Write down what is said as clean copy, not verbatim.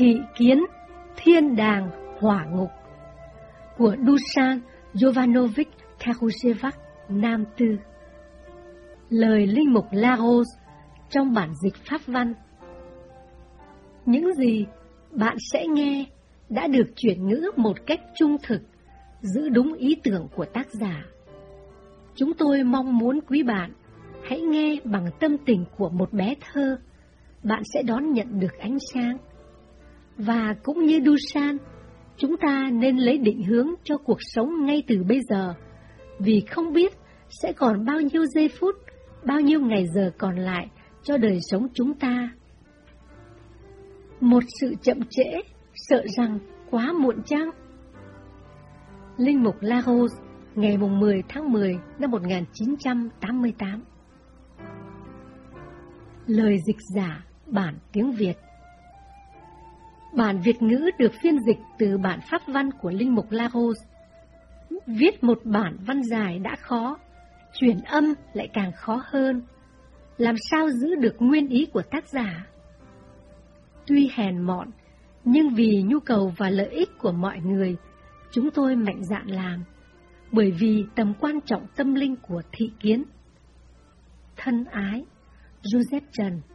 Thị kiến thiên đàng hỏa ngục của Dusan Jovanovic Kharushevak, Nam Tư. Lời linh mục Lagos trong bản dịch Pháp văn. Những gì bạn sẽ nghe đã được chuyển ngữ một cách trung thực, giữ đúng ý tưởng của tác giả. Chúng tôi mong muốn quý bạn hãy nghe bằng tâm tình của một bé thơ, bạn sẽ đón nhận được ánh sáng. Và cũng như Dusan, chúng ta nên lấy định hướng cho cuộc sống ngay từ bây giờ, vì không biết sẽ còn bao nhiêu giây phút, bao nhiêu ngày giờ còn lại cho đời sống chúng ta. Một sự chậm trễ, sợ rằng quá muộn chăng? Linh mục Lagos, ngày 10 tháng 10 năm 1988. Lời dịch giả bản tiếng Việt. Bản Việt ngữ được phiên dịch từ bản Pháp văn của linh mục Lagos. Viết một bản văn dài đã khó, chuyển âm lại càng khó hơn. Làm sao giữ được nguyên ý của tác giả? Tuy hèn mọn, nhưng vì nhu cầu và lợi ích của mọi người, chúng tôi mạnh dạn làm, bởi vì tầm quan trọng tâm linh của thị kiến. Thân ái, Joseph Trần.